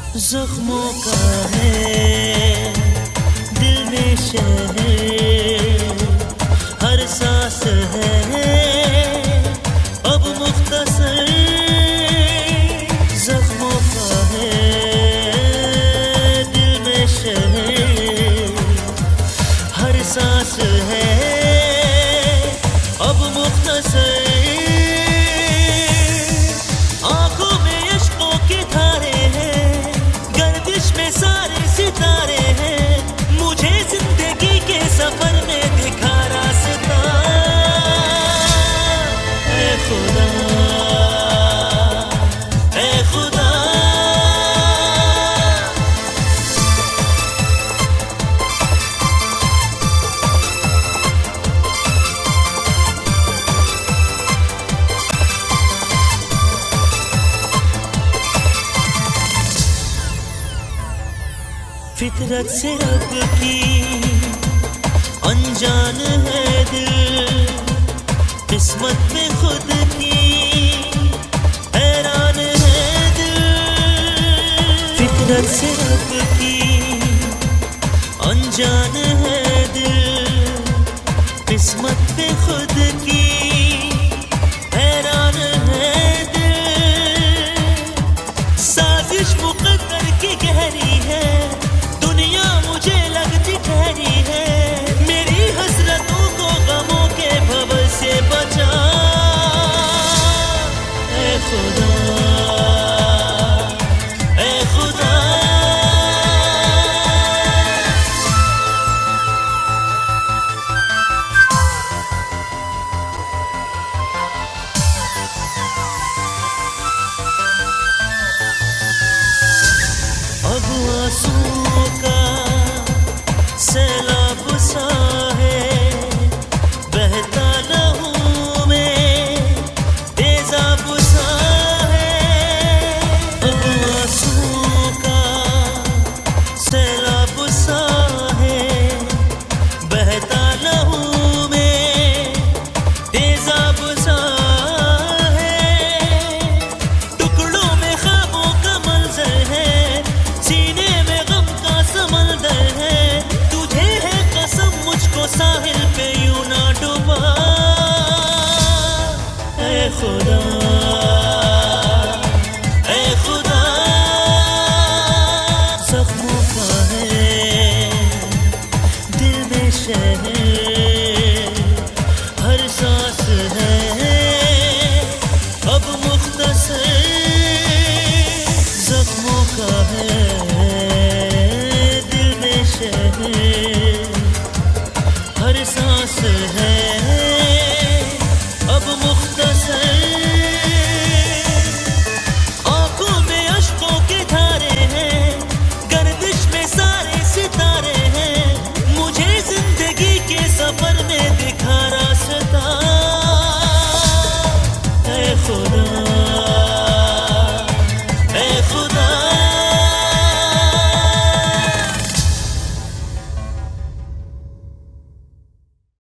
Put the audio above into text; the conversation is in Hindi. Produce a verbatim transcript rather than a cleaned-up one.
जख्मों का है दिल में शहर, हर सांस है अब मुख्तसर। जख्मों का है दिल में शहर, हर सांस है अब मुख्तसर। आंखों में अश्कों के धारे हैं, गर्दिश में सारे सितारे हैं, मुझे जिंदगी के सफर में दिखा रास्ता। ऐ खुदा, ऐ खुदा, फितरत से रब की अनजान है दिल, किस्मत में खुद की हैरान है दिल। फितरत से रब की अनजान है दिल, किस्मत में खुद की हैरान है दिल। साजिश मुक़द्दर की गहरी है, दुनिया मुझे लगती ठहरी है, मेरी हसरतों को गमों के भंवर से बचा। ऐ खुदा, ऐ खुदा, अब आंसुओं का सैलाब सा है, बहता लहू में तेजाब सा है। अब आंसुओं का सैलाब सा है, बहता लहू में तेजाब सा है। टुकड़ों में ख्वाबों का मंजर है, सीने में गम का समंदर है, तुझे है कसम मुझको साहिल पे यूं ना डुबा। ऐ खुदा, ऐ खुदा, जख्मों का है दिल में शहर, हर सांस है अब मुख्तसर। जख्मों का है दिल में शहर, हर सांस है अब मुख्तसर। आंखों में अश्कों के धारे हैं, गर्दिश में सारे सितारे हैं, मुझे जिंदगी के सफर में दिखा रास्ता। ऐ खुदा,